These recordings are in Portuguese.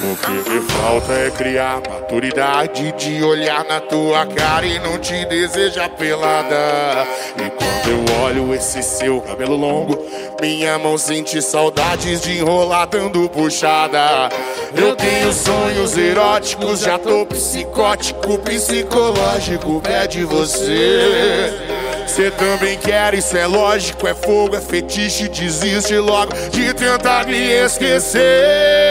O que me falta é criar maturidade de olhar na tua cara e não te desejar pelada. E quando eu olho esse seu cabelo longo, minha mão sente saudades de enrolar dando puxada. Eu tenho sonhos eróticos, já tô psicótico, psicológico, pé de você. Cê também quer, isso é lógico, é fogo, é fetiche, desiste logo de tentar me esquecer.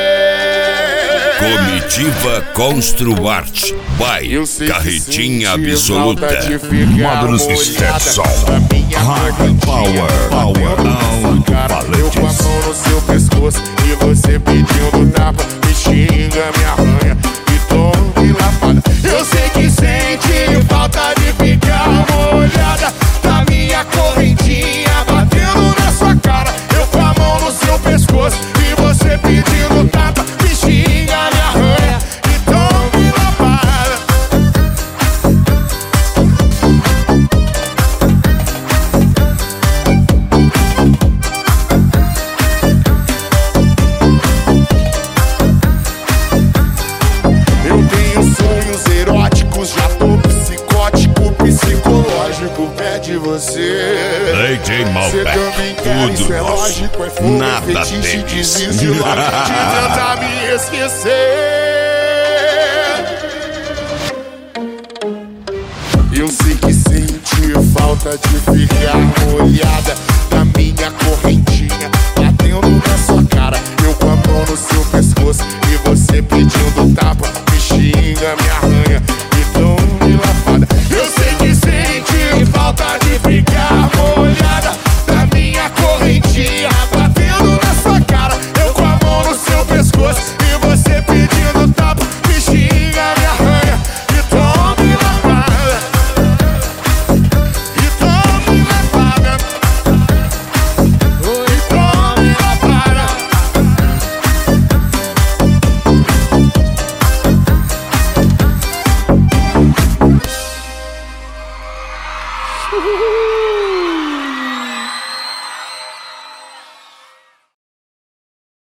Comitiva Construarte by Carretinha Absoluta. Módulos Stetson, Hard Power, Alto Paletes. Eu com a mão no seu pescoço e você pedindo tapa, me xinga, me arranha e tome lapada. Eu sei que sente falta de ficar molhada da minha correntinha batendo na sua cara. Eu com a mão no seu pescoço e você pedindo tapa, me xinga, me arranha e tome lapada. Eu tenho sonhos eróticos, já tô psicótico, psicológico, pé de você. DJ Malbec, tudo é nosso, lógico, é fogo, nada é fetiche, deles. desiste logo de tentar me esquecer. Eu sei que senti falta de ficar molhada da minha correntinha batendo na sua cara. Eu com a mão no seu pescoço e você pedindo tapa, me xinga, me arranha e tome lapada. Eu sei que senti falta de ficar molhada da minha correntinha batendo na sua cara. Eu com a mão no seu pescoço e você pedindo tapa, me xinga, me arranha e tome lapada. E tome lapada. E tome lapada.